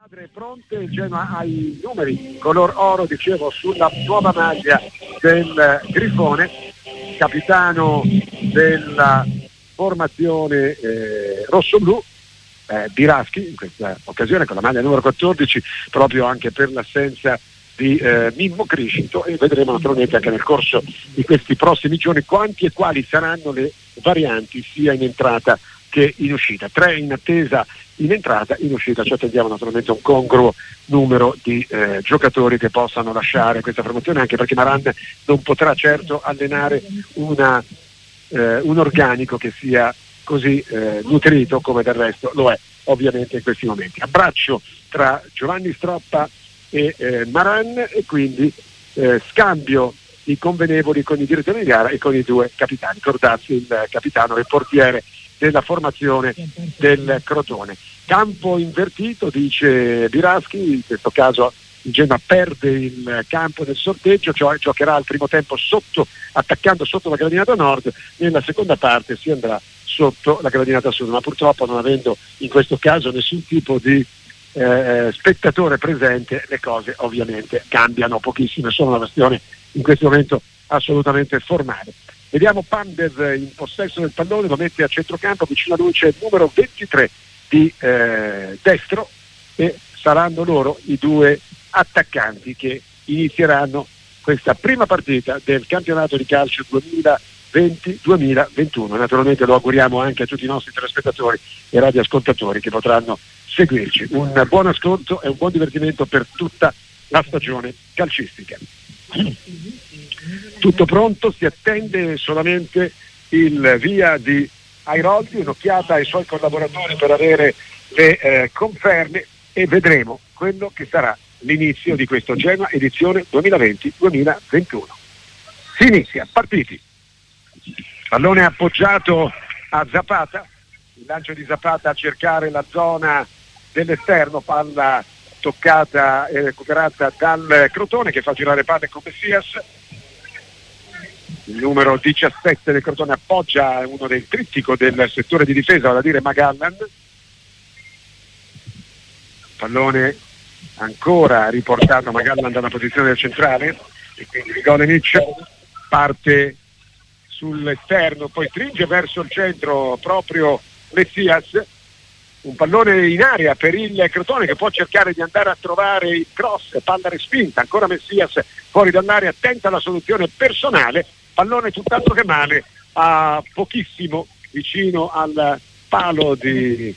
Squadre pronte, il Genoa ha i numeri color oro, dicevo, sulla nuova maglia del Grifone, capitano della formazione rossoblu, Biraschi, in questa occasione con la maglia numero 14, proprio anche per l'assenza di Mimmo Criscito, e vedremo naturalmente anche nel corso di questi prossimi giorni quanti e quali saranno le varianti sia in entrata che in uscita. 3 in attesa in entrata, in uscita ci attendiamo naturalmente un congruo numero di giocatori che possano lasciare questa formazione, anche perché Maran non potrà certo allenare un organico che sia così nutrito come del resto lo è ovviamente in questi momenti. Abbraccio tra Giovanni Stroppa e Maran, e quindi scambio di convenevoli con i direttori di gara e con i due capitani. Cordazzi, il capitano e portiere della formazione del Crotone. Campo invertito, dice Biraschi, in questo caso il Genoa perde il campo del sorteggio, cioè giocherà al primo tempo attaccando sotto la gradinata nord, nella seconda parte si andrà sotto la gradinata sud, ma purtroppo non avendo in questo caso nessun tipo di spettatore presente, le cose ovviamente cambiano pochissimo, è solo una questione in questo momento assolutamente formale. Vediamo Pandev in possesso del pallone, lo mette a centrocampo, vicino a lui c'è il numero 23 di destro, e saranno loro i due attaccanti che inizieranno questa prima partita del campionato di calcio 2020-2021. Naturalmente lo auguriamo anche a tutti i nostri telespettatori e radioascoltatori che potranno seguirci. Un buon ascolto e un buon divertimento per tutta la stagione calcistica. Tutto pronto, si attende solamente il via di Airoldi, un'occhiata ai suoi collaboratori per avere le conferme, e vedremo quello che sarà l'inizio di questo Genoa edizione 2020-2021. Si inizia, partiti. Pallone appoggiato a Zapata, il lancio di Zapata a cercare la zona dell'esterno, palla toccata e recuperata dal Crotone che fa girare palle con Messias. Il numero 17 del Crotone appoggia uno del trittico del settore di difesa, vale a dire Magallan. Pallone ancora riportato Magallan dalla posizione del centrale, e quindi Golenic parte sull'esterno, poi stringe verso il centro proprio Messias. Un pallone in aria per il Crotone che può cercare di andare a trovare il cross, palla respinta, ancora Messias fuori dall'area, tenta la soluzione personale, pallone tutt'altro che male, a pochissimo vicino al palo di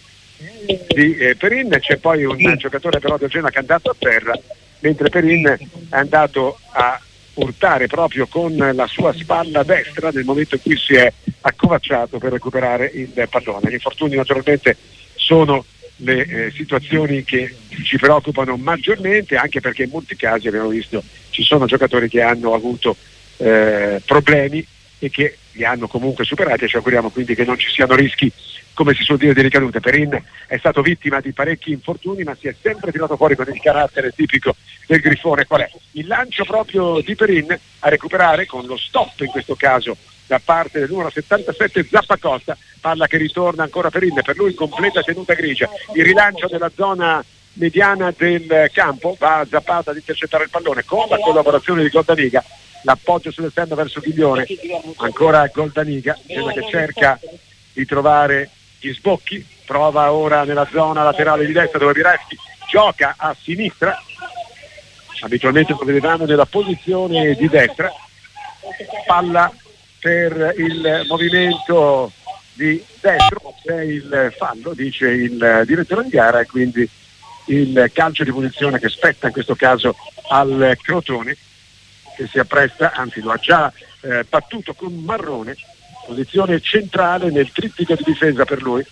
Perin. C'è poi un giocatore però del Genoa che è andato a terra, mentre Perin è andato a urtare proprio con la sua spalla destra nel momento in cui si è accovacciato per recuperare il pallone. Gli infortuni naturalmente sono le situazioni che ci preoccupano maggiormente, anche perché in molti casi abbiamo visto ci sono giocatori che hanno avuto problemi e che li hanno comunque superati, e ci auguriamo quindi che non ci siano rischi, come si suol dire, di ricadute. Perin è stato vittima di parecchi infortuni, ma si è sempre tirato fuori con il carattere tipico del Grifone. Qual è? Il lancio proprio di Perin a recuperare con lo stop, in questo caso da parte del numero 77 Zappacosta, palla che ritorna ancora Perin, per lui completa tenuta grigia, il rilancio della zona mediana del campo, va Zapata ad intercettare il pallone con la collaborazione di Goldaniga, l'appoggio sull'esterno verso Ghiglione, ancora Goldaniga che cerca di trovare gli sbocchi, prova ora nella zona laterale di destra dove Biraschi gioca a sinistra, abitualmente lo vedevamo nella posizione di destra, palla per il movimento di destro, c'è il fallo, dice il direttore di gara, e quindi il calcio di punizione che spetta in questo caso al Crotone, che si appresta, anzi lo ha già battuto con Marrone, posizione centrale nel trittico di difesa per lui.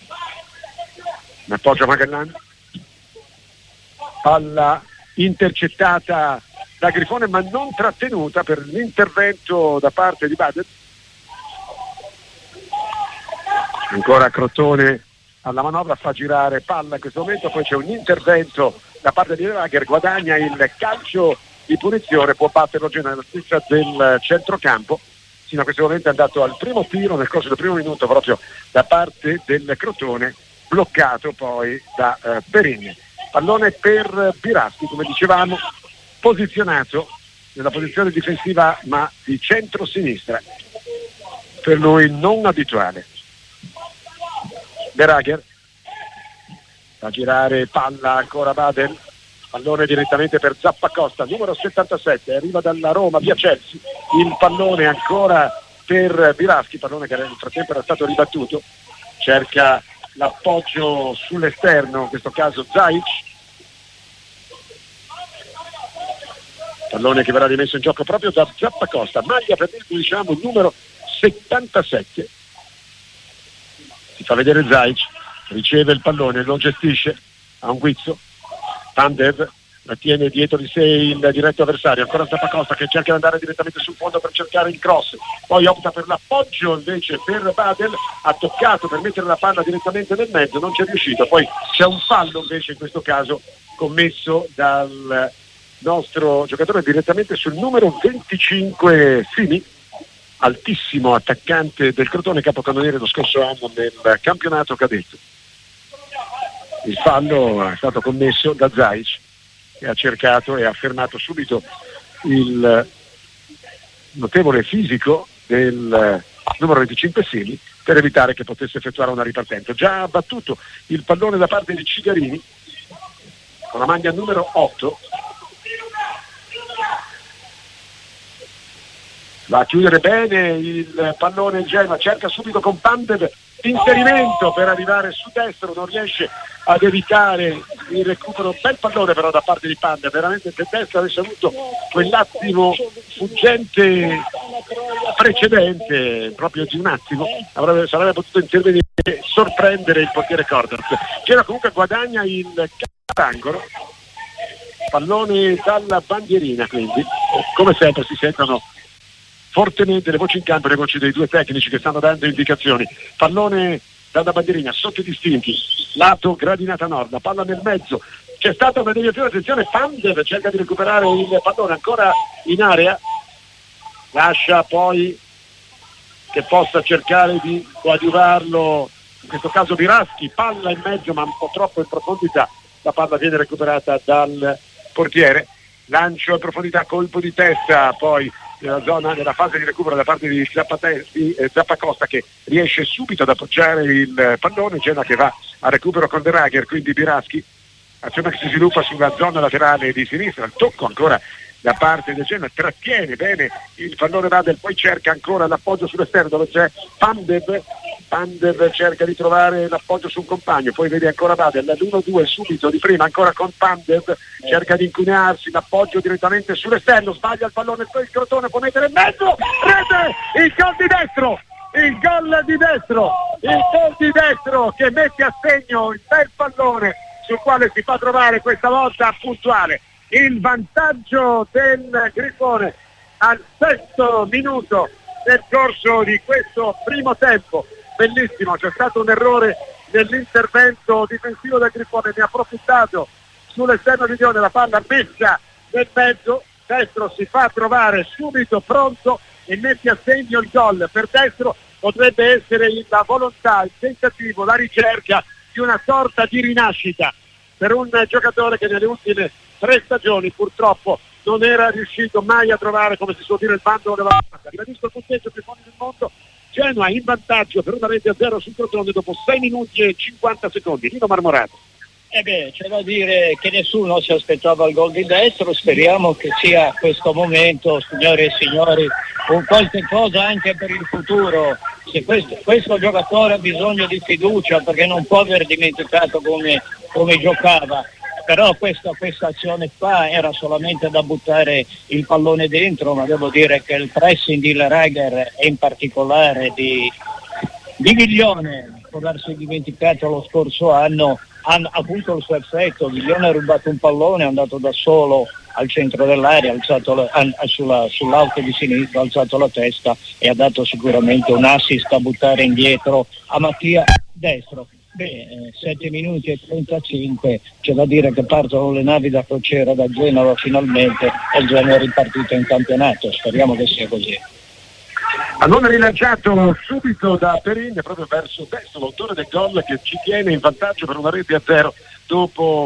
Ne appoggia Magallan, palla intercettata da Grifone ma non trattenuta per l'intervento da parte di Badet. Ancora Crotone alla manovra, fa girare palla in questo momento, poi c'è un intervento da parte di Lager, guadagna il calcio di punizione, può batterlo Genoa nella stessa del centrocampo. Sino a questo momento è andato al primo tiro nel corso del primo minuto proprio da parte del Crotone, bloccato poi da Perin. pallone per Biraschi, come dicevamo, posizionato nella posizione difensiva ma di centro-sinistra, per lui non abituale. De Rager a girare, palla ancora Badel, pallone direttamente per Zappacosta, numero 77, arriva dalla Roma via Chelsea, il pallone ancora per Biraschi, pallone che nel frattempo era stato ribattuto, cerca l'appoggio sull'esterno, in questo caso Zaic, pallone che verrà rimesso in gioco proprio da Zappacosta, maglia per dirlo, diciamo numero 77, si fa vedere Zaic, riceve il pallone, lo gestisce, ha un guizzo, Pandev la tiene dietro di sé il diretto avversario, ancora Zappacosta che cerca di andare direttamente sul fondo per cercare il cross, poi opta per l'appoggio invece per Badel, ha toccato per mettere la palla direttamente nel mezzo, non c'è riuscito, poi c'è un fallo invece in questo caso commesso dal nostro giocatore direttamente sul numero 25 Fini, altissimo attaccante del Crotone, capocannoniere lo scorso anno nel campionato cadetto. Il fallo è stato commesso da Zaic, che ha cercato e ha fermato subito il notevole fisico del numero 25 Sili per evitare che potesse effettuare una ripartenza. Già ha battuto il pallone da parte di Cigarini con la maglia numero 8, va a chiudere bene il pallone il Genoa, cerca subito con Pandev l'inserimento per arrivare su destro, non riesce ad evitare il recupero, bel pallone però da parte di Pandev, veramente se destro avesse avuto quell'attimo fuggente precedente, proprio di un attimo, sarebbe potuto intervenire e sorprendere il portiere Cordaz. Genoa comunque guadagna il angolo, pallone dalla bandierina, quindi come sempre si sentono fortemente le voci in campo, le voci dei due tecnici che stanno dando indicazioni. Pallone dalla bandierina sotto i distinti, lato gradinata nord, la palla nel mezzo, c'è stata una deviazione, attenzione, Pandev cerca di recuperare il pallone ancora in area, lascia poi che possa cercare di coadiuvarlo, in questo caso Biraschi, palla in mezzo ma un po' troppo in profondità, la palla viene recuperata dal portiere, lancio in profondità, colpo di testa, poi nella zona, nella fase di recupero da parte di Zappacosta che riesce subito ad appoggiare il pallone, Genoa che va a recupero con De Rager, quindi Biraschi, azione che si sviluppa sulla zona laterale di sinistra, il tocco ancora da parte del Genoa, trattiene bene il pallone Badel, poi cerca ancora l'appoggio sull'esterno dove c'è Pandev cerca di trovare l'appoggio su un compagno, poi vede ancora Badel, l'1-2 subito di prima ancora con Pandev, cerca di incunearsi, l'appoggio direttamente sull'esterno, sbaglia il pallone, poi il Crotone può mettere in mezzo, rete, il gol di destro che mette a segno il bel pallone sul quale si fa trovare questa volta puntuale il vantaggio del Grifone al 6° minuto nel corso di questo primo tempo. Bellissimo, c'è stato un errore nell'intervento difensivo del Grifone, ne ha approfittato sull'esterno di Lione, la palla messa nel mezzo, destro si fa trovare subito pronto e mette a segno il gol. Per destro potrebbe essere la volontà, il tentativo, la ricerca di una sorta di rinascita per un giocatore che nelle ultime 3 stagioni purtroppo non era riuscito mai a trovare, come si suol dire, il bando della vacca. Ha visto il punteggio più fuori del mondo, Genoa in vantaggio per una rete a 0 sul Crotone dopo 6 minuti e 50 secondi. Nino Marmorato. C'è da dire che nessuno si aspettava il gol di destro, speriamo che sia questo momento, signore e signori, un qualche cosa anche per il futuro. Se questo giocatore ha bisogno di fiducia perché non può aver dimenticato come giocava, però questa azione qua era solamente da buttare il pallone dentro, ma devo dire che il pressing di Lerager e in particolare di Viglione, può darsi dimenticato lo scorso anno, ha avuto il suo effetto. Viglione ha rubato un pallone, è andato da solo al centro dell'area, sull'auto di sinistra, ha alzato la testa e ha dato sicuramente un assist a buttare indietro a Mattia destro. 7 minuti e 35, c'è da dire che partono le navi da crociera da Genova finalmente e il Genoa è ripartito in campionato, speriamo che sia così. Hanno rilanciato subito da Perin proprio verso destro, l'autore del gol che ci tiene in vantaggio per una rete a 0 dopo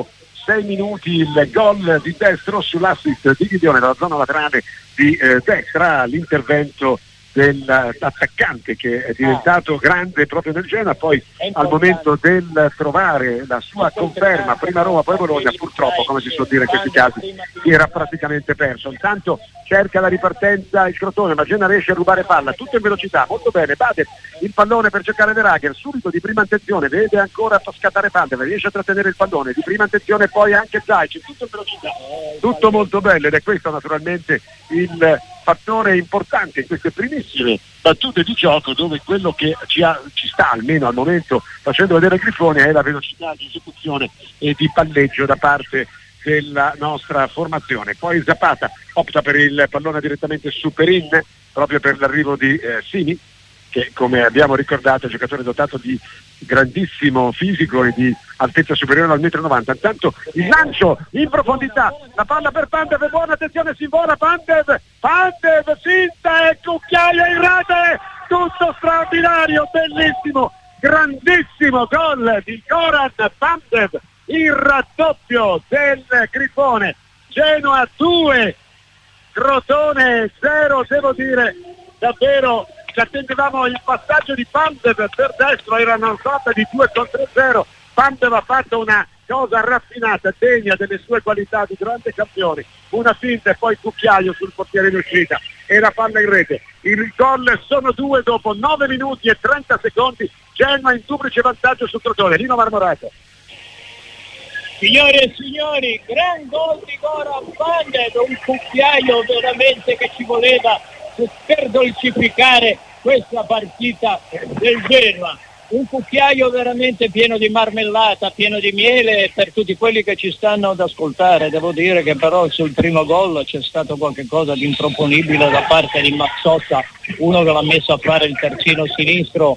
6 minuti il gol di Destro sull'assist di Ghidione dalla zona laterale di destra, l'intervento dell'attaccante che è diventato grande proprio nel Genoa, poi al momento del trovare la sua conferma, prima Roma poi Bologna, purtroppo, come si suol dire in questi casi, si era praticamente perso. Intanto cerca la ripartenza il Crotone, ma Genoa riesce a rubare palla, tutto in velocità, molto bene. Bader il pallone per cercare De Rager, subito di prima intenzione, vede ancora scattare Bader, riesce a trattenere il pallone, di prima intenzione poi anche Zaic, tutto in velocità, tutto molto bello, ed è questo naturalmente il fattore importante in queste primissime battute di gioco, dove quello che ci sta almeno al momento facendo vedere Grifone è la velocità di esecuzione e di palleggio da parte della nostra formazione. Poi Zapata opta per il pallone direttamente su Perin, proprio per l'arrivo di Simi, che come abbiamo ricordato è un giocatore dotato di grandissimo fisico e di altezza superiore al 1,90 m. Intanto il lancio in profondità, la palla per Pandev, buona attenzione, si vola Pandev, finta e cucchiaia in rete, tutto straordinario, bellissimo, grandissimo gol di Goran Pandev, il raddoppio del Grifone. Genoa 2, Crotone 0, devo dire davvero ci attendevamo il passaggio di Pandev per destro, era una sorta di 2 contro 0. Pandev ha fatto una cosa raffinata, degna delle sue qualità di grande campione, una finta e poi cucchiaio sul portiere in uscita e la palla in rete. Il gol sono 2 dopo 9 minuti e 30 secondi, Genoa in duplice vantaggio su Crotone. Lino Marmorato. Signore e signori, gran gol di Goran Pandev, un cucchiaio veramente che ci voleva per dolcificare questa partita del Genoa. Un cucchiaio veramente pieno di marmellata, pieno di miele per tutti quelli che ci stanno ad ascoltare. Devo dire che però sul primo gol c'è stato qualche cosa di improponibile da parte di Mazzotta, uno che l'ha messo a fare il terzino sinistro,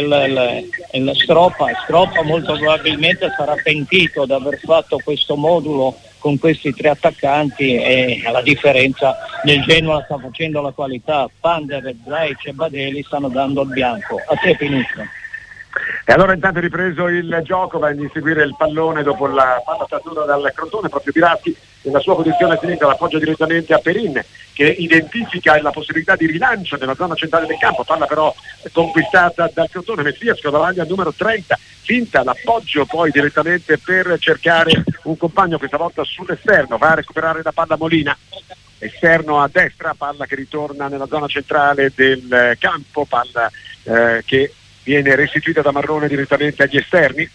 il Stroppa molto probabilmente sarà pentito di aver fatto questo modulo con questi 3 attaccanti, e alla differenza nel Genoa sta facendo la qualità. Pandev, Zaic e Badeli stanno dando il bianco. A te Pinuzzo. E allora intanto è ripreso il gioco, va a inseguire il pallone dopo la palla trattenuta dal Crotone, proprio Biraschi nella sua posizione a sinistra l'appoggia direttamente a Perin, che identifica la possibilità di rilancio nella zona centrale del campo, palla però conquistata dal Crotone. Messias con davanti al numero 30, finta l'appoggio poi direttamente per cercare un compagno, questa volta sull'esterno, va a recuperare la palla Molina, esterno a destra, palla che ritorna nella zona centrale del campo, palla che viene restituita da Marrone direttamente agli esterni.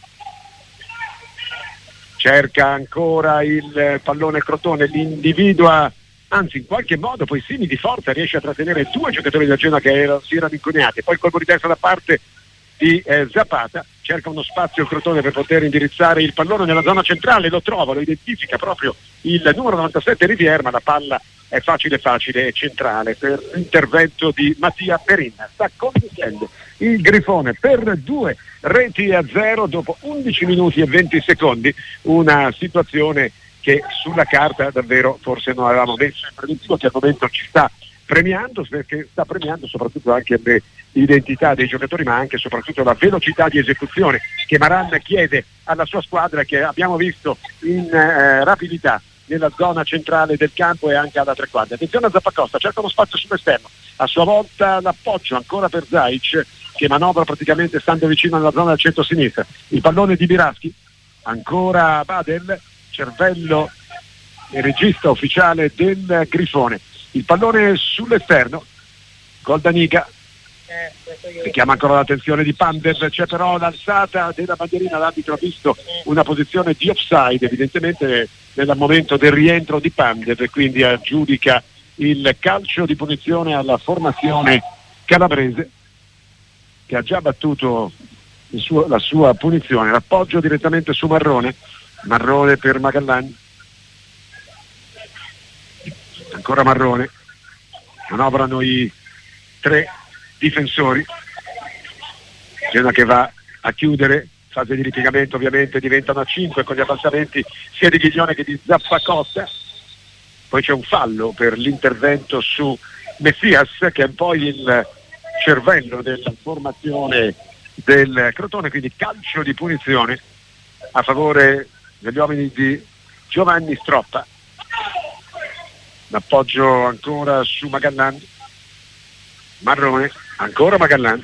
Cerca ancora il pallone Crotone, l'individua, anzi in qualche modo poi Simi di forza riesce a trattenere 2 giocatori del Genoa che si erano inconiati, poi il colpo di testa da parte di Zapata, cerca uno spazio il Crotone per poter indirizzare il pallone nella zona centrale, lo trova, lo identifica proprio il numero 97 Rivière, ma la palla è facile e centrale per l'intervento di Mattia Perin. Sta conducendo il Grifone per 2-0 dopo 11 minuti e 20 secondi, una situazione che sulla carta davvero forse non avevamo messo in preventivo, che al momento ci sta premiando, perché sta premiando soprattutto anche le identità dei giocatori, ma anche e soprattutto la velocità di esecuzione che Maran chiede alla sua squadra, che abbiamo visto in rapidità nella zona centrale del campo e anche alla tre quarti. Attenzione a Zappacosta, cerca uno spazio sull'esterno, a sua volta l'appoggio ancora per Zaic, che manovra praticamente stando vicino alla zona del centro-sinistra. Il pallone di Biraschi, ancora Badel, cervello e regista ufficiale del Grifone. Il pallone sull'esterno, gol da Niga, richiama ancora l'attenzione di Pandev, c'è però l'alzata della bandierina, l'arbitro ha visto una posizione di offside evidentemente nel momento del rientro di Pandev, e quindi aggiudica il calcio di punizione alla formazione calabrese, che ha già battuto la sua punizione. L'appoggio direttamente su Marrone per Magallan, ancora Marrone, manovrano i 3 difensori, Genoa che va a chiudere, fase di ripiegamento ovviamente diventano a 5 con gli abbassamenti sia di Ghiglione che di Zappacosta. Poi c'è un fallo per l'intervento su Messias, che è poi il cervello della formazione del Crotone, quindi calcio di punizione a favore degli uomini di Giovanni Stroppa. L'appoggio ancora su Magallan, Marrone, ancora Magallan,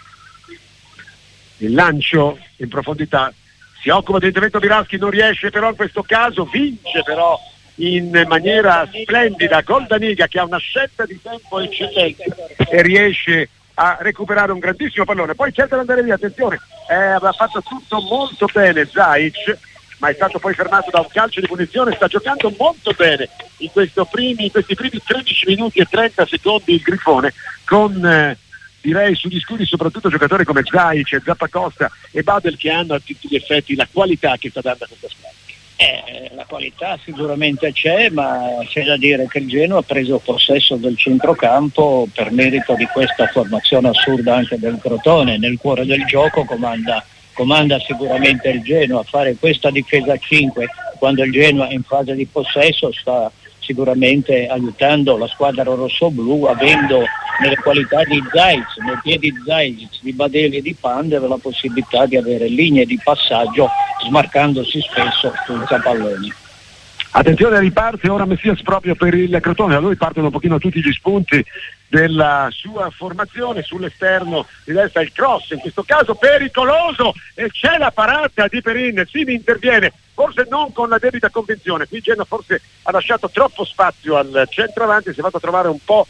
il lancio in profondità, si occupa di intervento Biraschi, non riesce però in questo caso, vince però in maniera splendida Goldaniga, che ha una scelta di tempo eccellente e riesce a recuperare un grandissimo pallone. Poi cerca di andare via, attenzione, aveva fatto tutto molto bene Zaic, ma è stato poi fermato da un calcio di punizione. Sta giocando molto bene in questi primi 13 minuti e 30 secondi il Grifone, con direi sugli scudi soprattutto giocatori come Zaic e Zappacosta e Badel, che hanno a tutti gli effetti la qualità che sta dando a questa squadra. La qualità sicuramente c'è, ma c'è da dire che il Genoa ha preso possesso del centrocampo per merito di questa formazione assurda anche del Crotone. Nel cuore del gioco comanda sicuramente il Genoa. A fare questa difesa a 5 quando il Genoa è in fase di possesso sta sicuramente aiutando la squadra rossoblu, avendo nelle qualità di Zaic, nei piedi di Zaic, di Badeli e di Pandev la possibilità di avere linee di passaggio smarcandosi spesso senza palloni. Attenzione, riparte ora Messias proprio per il Crotone. Da lui partono un pochino tutti gli spunti della sua formazione. Sull'esterno di destra il cross, in questo caso pericoloso, e c'è la parata di Perin. Simi interviene, forse non con la debita convinzione. Qui Genoa forse ha lasciato troppo spazio al centravanti, si è fatto trovare un po'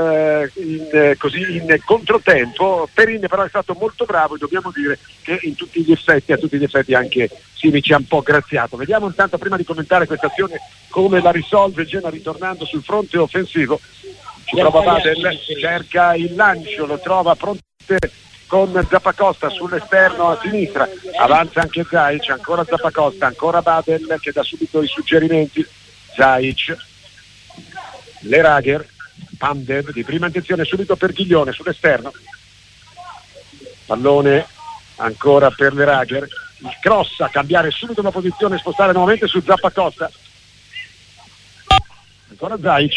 in controtempo. Perin però è stato molto bravo e dobbiamo dire che a tutti gli effetti anche Simi ci ha un po' graziato. Vediamo intanto, prima di commentare questa azione, come la risolve Genoa ritornando sul fronte offensivo. Ci trova Badel, cerca il lancio, lo trova pronto con Zappacosta sull'esterno a sinistra, avanza anche Zaic, ancora Zappacosta, ancora Badel che dà subito i suggerimenti. Zaic, Lerager, Pandev di prima intenzione subito per Ghiglione sull'esterno, pallone ancora per Lerager, il cross a cambiare subito la posizione, spostare nuovamente su Zappacosta, ancora Zaic,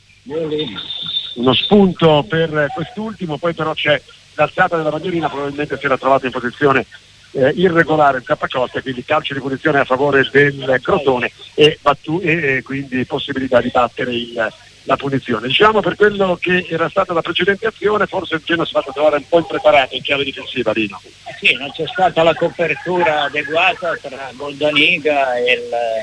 uno spunto per quest'ultimo, poi però c'è l'alzata della bandierina, probabilmente si era trovato in posizione irregolare Zappacosta, quindi calcio di punizione a favore del Crotone e quindi possibilità di battere la punizione. Diciamo, per quello che era stata la precedente azione, forse il Genoa si è fatto trovare un po' impreparato in chiave difensiva, Lino. Sì, non c'è stata la copertura adeguata tra Goldaniga e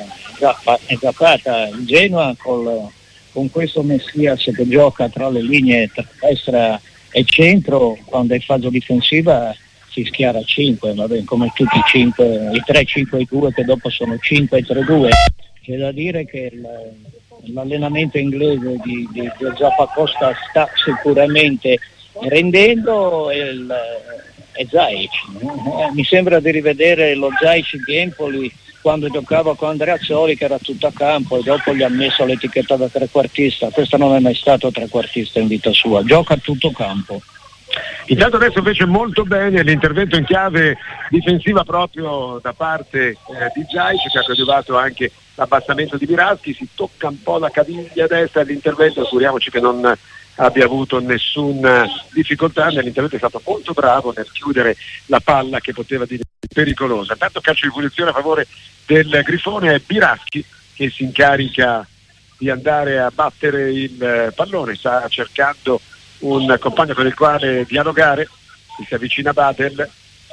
Zapata. Il Genoa con questo Messias che gioca tra le linee tra destra e centro, quando è in fase difensiva si schiera a 5, come tutti i 5, i 3-5-2 che dopo sono 5-3-2. C'è da dire che l'allenamento inglese di Zappacosta sta sicuramente rendendo e Zaic. Mi sembra di rivedere lo Zaic di Empoli quando giocava con Andreazzoli, che era tutto a campo, e dopo gli ha messo l'etichetta da trequartista. Questo non è mai stato trequartista in vita sua, gioca a tutto campo. Intanto adesso invece molto bene l'intervento in chiave difensiva proprio da parte di Zaic, che ha coadiuvato anche l'abbassamento di Biraschi. Si tocca un po' la caviglia destra all'intervento, auguriamoci che non abbia avuto nessuna difficoltà. Nell'intervento è stato molto bravo nel chiudere la palla che poteva diventare pericolosa. Intanto calcio di punizione a favore del Grifone, è Biraschi che si incarica di andare a battere il pallone, sta cercando un compagno con il quale dialogare, si avvicina a Badel,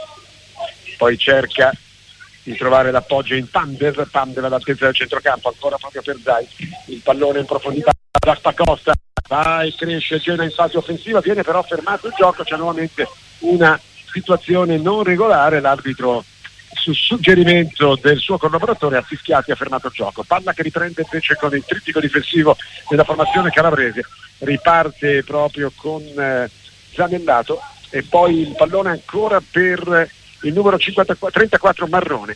poi cerca di trovare l'appoggio in Pandev all'altezza del centrocampo, ancora proprio per Zaic, il pallone in profondità da Spacosta, va e cresce Genoa in fase offensiva, viene però fermato il gioco, c'è nuovamente una situazione non regolare, l'arbitro su suggerimento del suo collaboratore ha fischiato e ha fermato il gioco. Palla che riprende invece con il trittico difensivo della formazione calabrese, riparte proprio con Zanellato e poi il pallone ancora per il numero 34 Marrone,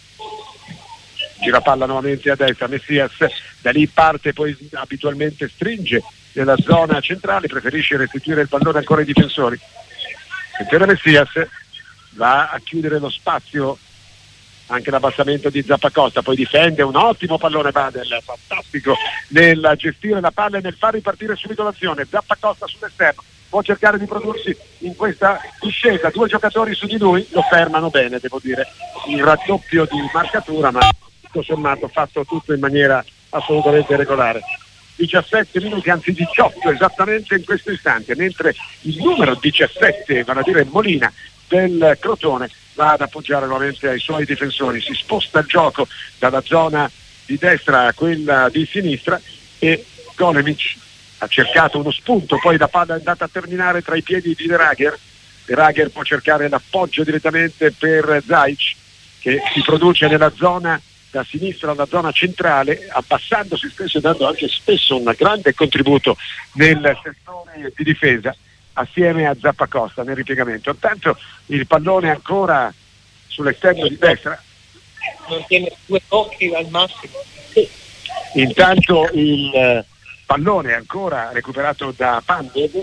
gira palla nuovamente a destra Messias, da lì parte, poi abitualmente stringe nella zona centrale, preferisce restituire il pallone ancora ai difensori. Attenzione, Messias va a chiudere lo spazio, anche l'abbassamento di Zappacosta, poi difende un ottimo pallone Badel, fantastico nel gestire la palla e nel far ripartire subito l'azione. Zappacosta sull'esterno, può cercare di prodursi in questa discesa, due giocatori su di lui, lo fermano bene, devo dire, il raddoppio di marcatura, ma tutto sommato fatto tutto in maniera assolutamente regolare. 17 minuti, anzi 18 esattamente in questo istante, mentre il numero 17, vale a dire Molina del Crotone, va ad appoggiare nuovamente ai suoi difensori. Si sposta il gioco dalla zona di destra a quella di sinistra e Golemic ha cercato uno spunto, poi la palla è andata a terminare tra i piedi di De Rager può cercare l'appoggio direttamente per Zajc, che si produce nella zona da sinistra alla zona centrale, abbassandosi spesso e dando anche spesso un grande contributo nel settore di difesa assieme a Zappacosta nel ripiegamento. Intanto il pallone ancora sull'esterno di destra, non tiene 2 tocchi al massimo. Intanto il pallone ancora recuperato da Pandev,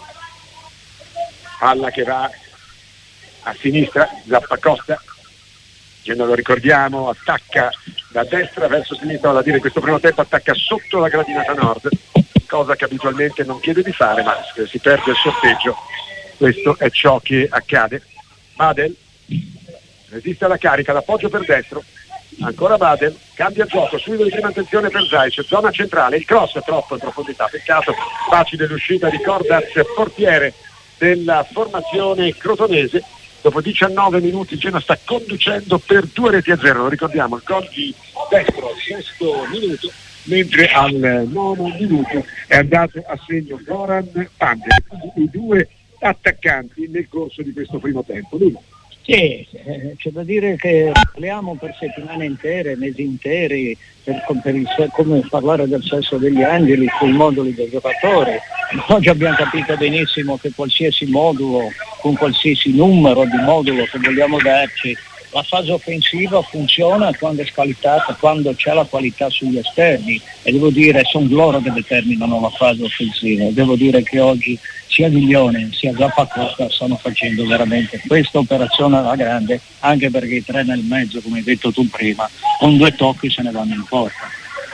palla che va a sinistra, Zappacosta, che non lo ricordiamo, attacca da destra verso sinistra, vale a dire in questo primo tempo attacca sotto la gradinata nord, cosa che abitualmente non chiede di fare, ma si perde il sorteggio, questo è ciò che accade. Badel resiste alla carica, l'appoggio per destro, ancora Badel, cambia gioco, subito di prima attenzione per Zajc, zona centrale, il cross è troppo in profondità, peccato, facile l'uscita di Cordaz, portiere della formazione crotonese. Dopo 19 minuti il Genoa sta conducendo per 2-0, lo ricordiamo, il gol di destro al 6° minuto, mentre al 9° minuto è andato a segno Goran Pandev, i 2 attaccanti nel corso di questo primo tempo. Sì, c'è da dire che parliamo per settimane intere, mesi interi, come parlare del sesso degli angeli sui moduli dei giocatori. Oggi abbiamo capito benissimo che qualsiasi modulo, con qualsiasi numero di modulo che vogliamo darci, la fase offensiva funziona quando è scalitata, quando c'è la qualità sugli esterni, e devo dire sono loro che determinano la fase offensiva. Devo dire che oggi sia Viglione sia Zappacosta stanno facendo veramente questa operazione alla grande, anche perché i 3 nel mezzo, come hai detto tu prima, con 2 tocchi se ne vanno in porta.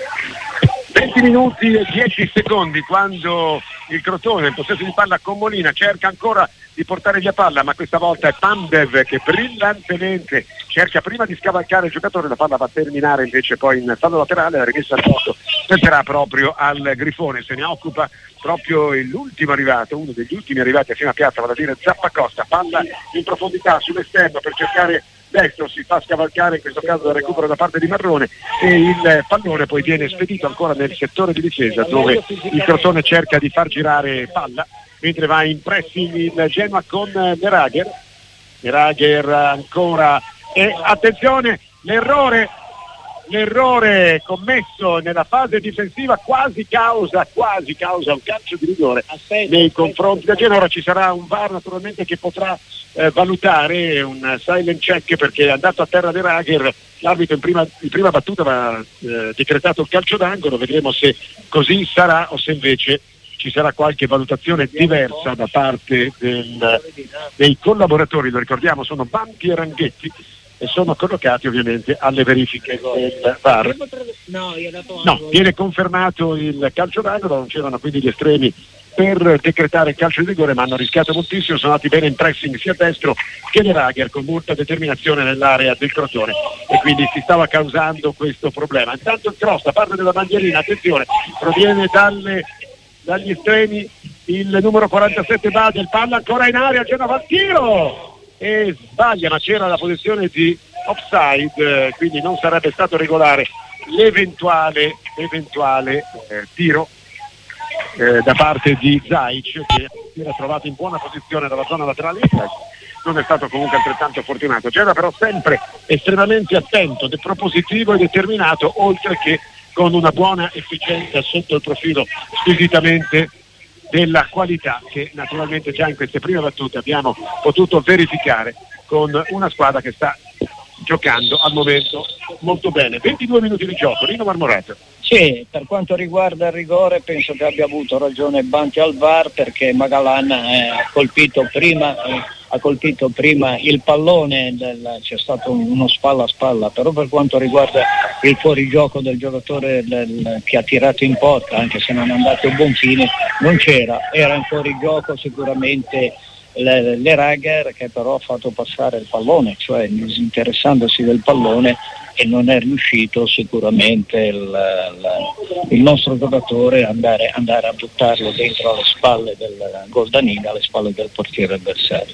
20 minuti e 10 secondi quando il Crotone in possesso di palla con Molina cerca ancora di portare via palla, ma questa volta è Pandev che brillantemente cerca prima di scavalcare il giocatore, la palla va a terminare invece poi in fallo laterale, la rimessa al gioco penserà proprio al Grifone, se ne occupa proprio l'ultimo arrivato, uno degli ultimi arrivati a fine piazza, vale a dire Zappacosta, palla in profondità sull'esterno per cercare destro, si fa scavalcare in questo caso dal recupero da parte di Marrone e il pallone poi viene spedito ancora nel settore di difesa dove il Crotone cerca di far girare palla, mentre va in pressing il Genoa con De Rager ancora, e attenzione l'errore commesso nella fase difensiva quasi causa un calcio di rigore nei confronti del Genoa. Ora ci sarà un VAR naturalmente che potrà valutare un silent check, perché è andato a terra De Rager, l'arbitro in prima battuta aveva decretato il calcio d'angolo, vedremo se così sarà o se invece ci sarà qualche valutazione diversa da parte dei collaboratori. Lo ricordiamo, sono Banti e Ranghetti e sono collocati ovviamente alle verifiche del VAR. No, viene confermato il calcio d'angolo, non c'erano quindi gli estremi per decretare il calcio di rigore, ma hanno rischiato moltissimo, sono andati bene in pressing sia a destro che De Rager con molta determinazione nell'area del Crotone e quindi si stava causando questo problema. Intanto il cross da parte della bandierina, attenzione, proviene dagli estremi il numero 47 Badel, palla ancora in aria, Genova al tiro e sbaglia, ma c'era la posizione di offside, quindi non sarebbe stato regolare l'eventuale tiro da parte di Zajc, che era trovato in buona posizione dalla zona laterale. Non è stato comunque altrettanto fortunato. C'era però sempre estremamente attento, propositivo e determinato, oltre che con una buona efficienza sotto il profilo squisitamente della qualità, che naturalmente già in queste prime battute abbiamo potuto verificare con una squadra che sta giocando al momento molto bene. 22 minuti di gioco, Rino Marmorato. Sì, per quanto riguarda il rigore penso che abbia avuto ragione Banti al VAR, perché Magalan ha colpito prima il pallone, c'è stato uno spalla a spalla, però per quanto riguarda il fuorigioco del giocatore che ha tirato in porta, anche se non è andato a buon fine, non c'era, era in fuorigioco sicuramente l'Erager, che però ha fatto passare il pallone, cioè disinteressandosi del pallone, e non è riuscito sicuramente il nostro giocatore andare a buttarlo dentro alle spalle del Goldanina, alle spalle del portiere avversario.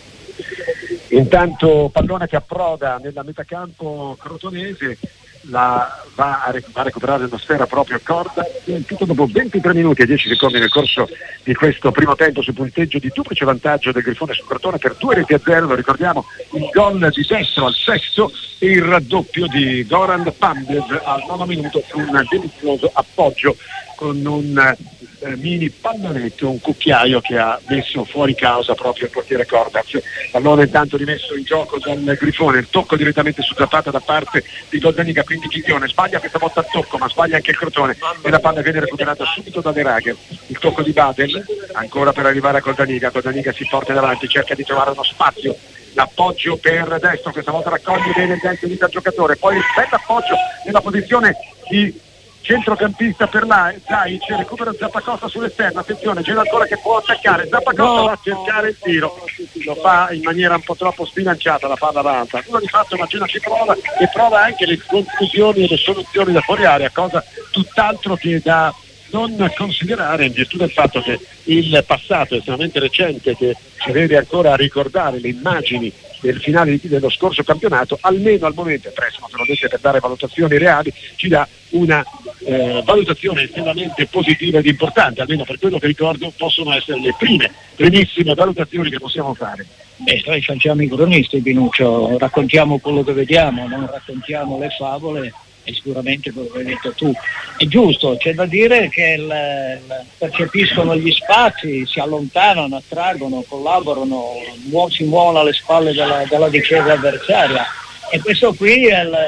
Intanto pallone che approda nella metacampo crotonese, va a recuperare la sfera proprio Corda, tutto dopo 23 minuti e 10 secondi nel corso di questo primo tempo, sul punteggio di duplice vantaggio del Grifone su Crotone per 2-0, lo ricordiamo, il gol di Destro al sesto e il raddoppio di Goran Pambev al 9 minuto su un delizioso appoggio con un mini pallonetto, un cucchiaio che ha messo fuori causa proprio il portiere Cordaz. Pallone intanto rimesso in gioco dal Grifone, il tocco direttamente su Zapata da parte di Goldanica, quindi Chiglione sbaglia questa volta il tocco, ma sbaglia anche il Crotone e la palla viene recuperata subito da Derager. Il tocco di Badel ancora per arrivare a Goldanica si porta davanti, cerca di trovare uno spazio, l'appoggio per Destro, questa volta raccoglie bene il dente di giocatore, poi il bel appoggio nella posizione di centrocampista per Zaic, recupera Zappacosta sull'esterno, attenzione, c'è ancora che può attaccare, Zappacosta va a cercare il tiro, lo fa in maniera un po' troppo sbilanciata, la palla avanza, uno di fatto Macena ci prova e prova anche le confusioni e le soluzioni da fuori area, cosa tutt'altro che da non considerare in virtù del fatto che il passato è estremamente recente, che ci deve ancora ricordare le immagini del finale dello scorso campionato, almeno al momento, presto naturalmente per dare valutazioni reali, ci dà una valutazione estremamente positiva ed importante, almeno per quello che ricordo possono essere le primissime valutazioni che possiamo fare. Noi facciamo i cronisti, Pinuccio, raccontiamo quello che vediamo, non raccontiamo le favole, e sicuramente quello che hai detto tu è giusto. C'è da dire che percepiscono gli spazi, si allontanano, attraggono, collaborano, si muovono alle spalle della difesa avversaria, e questo qui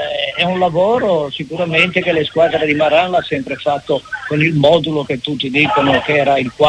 è un lavoro sicuramente che le squadre di Maran l'ha sempre fatto con il modulo che tutti dicono che era il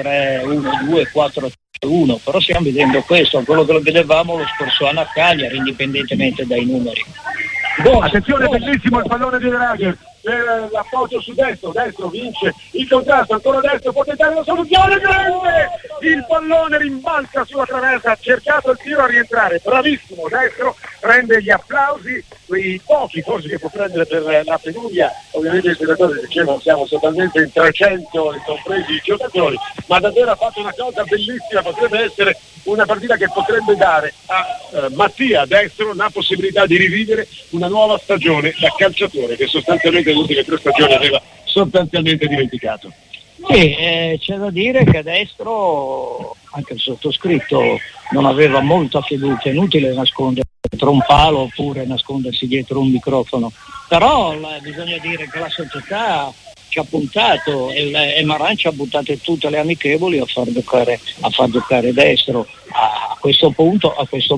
4-3-1-2, 4-3-1, però stiamo vedendo questo, quello che lo vedevamo lo scorso anno a Cagliari, indipendentemente dai numeri. Attenzione, bellissimo il pallone di Derager per l'appoggio su destro vince il contrasto, ancora destro, può tentare una soluzione, grande, il pallone rimbalza sulla traversa, ha cercato il tiro a rientrare, bravissimo destro, prende gli applausi, quei pochi forse che può prendere per la Perugia, ovviamente il giocatore diceva siamo totalmente in 300 compresi i giocatori, ma davvero ha fatto una cosa bellissima, potrebbe essere una partita che potrebbe dare a Mattia Destro la possibilità di rivivere una nuova stagione da calciatore che sostanzialmente le ultime 3 stagioni aveva sostanzialmente dimenticato. Sì, c'è da dire che Destro, anche il sottoscritto, non aveva molta fiducia, è inutile nascondere dietro un palo oppure nascondersi dietro un microfono, però bisogna dire che la società ci ha puntato e Maran ci ha buttate tutte le amichevoli a far giocare Destro. A questo punto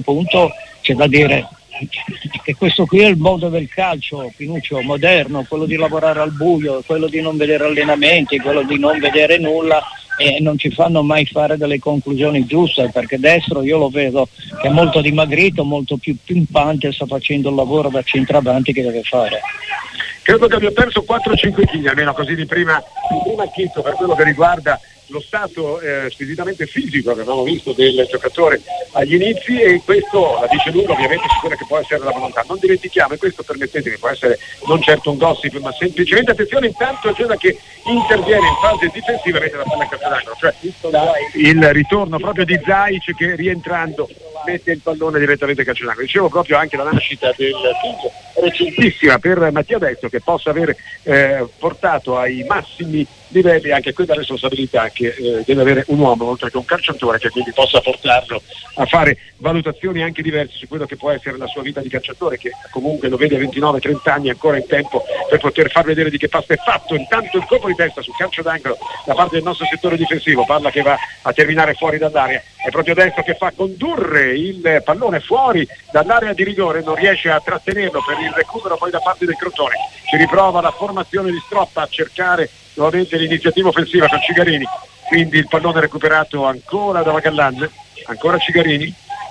c'è da dire che questo qui è il modo del calcio, Pinuccio, moderno, quello di lavorare al buio, quello di non vedere allenamenti, quello di non vedere nulla, e non ci fanno mai fare delle conclusioni giuste, perché Destro io lo vedo che è molto dimagrito, molto più pimpante, sta facendo il lavoro da centravanti che deve fare. Credo che abbia perso 4-5 kg, almeno così di prima chicco per quello che riguarda lo stato squisitamente fisico che avevamo visto del giocatore agli inizi, e questo la dice lunga ovviamente su quella che può essere la volontà. Non dimentichiamo, e questo permettetemi può essere non certo un gossip ma semplicemente attenzione, intanto è Gela che interviene in fase difensiva, mette la palla in calcio d'angolo, cioè il ritorno proprio di Zaic che rientrando mette il pallone direttamente in calcio d'angolo. Dicevo proprio anche la nascita del figlio recentissima per Mattia Destro, che possa aver portato ai massimi livelli anche quella responsabilità che deve avere un uomo oltre che un calciatore, che quindi possa portarlo a fare valutazioni anche diverse su quello che può essere la sua vita di calciatore, che comunque lo vede a 29-30 anni ancora in tempo per poter far vedere di che pasta è fatto. Intanto il colpo di testa sul calcio d'angolo da parte del nostro settore difensivo, palla che va a terminare fuori dall'area, è proprio Destro che fa condurre il pallone fuori dall'area di rigore, non riesce a trattenerlo per il recupero poi da parte del Crotone, ci riprova la formazione di Stroppa a cercare nuovamente l'iniziativa offensiva con Cigarini, quindi il pallone recuperato ancora da Magallan, ancora Cigarini,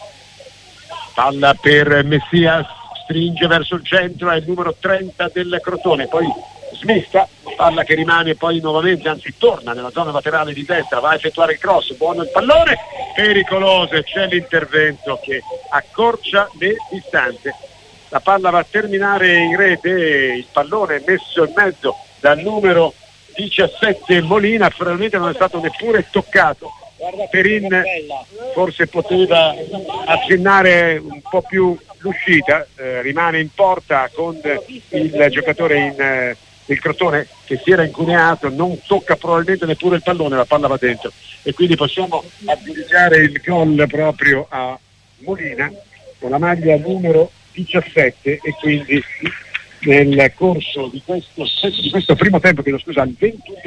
palla per Messias, stringe verso il centro, è il numero 30 del Crotone, poi smista, palla che rimane poi nuovamente, anzi torna nella zona laterale di destra, va a effettuare il cross, buono il pallone pericoloso e c'è l'intervento che accorcia le distanze. La palla va a terminare in rete, il pallone è messo in mezzo dal numero 17 Molina, probabilmente non è stato neppure toccato. Perin forse poteva accennare un po' più l'uscita, rimane in porta con il giocatore il Crotone che si era incuneato, non tocca probabilmente neppure il pallone, la palla va dentro e quindi possiamo aggiudicare il gol proprio a Molina con la maglia numero 17 e quindi nel corso di questo primo tempo, chiedo scusa, al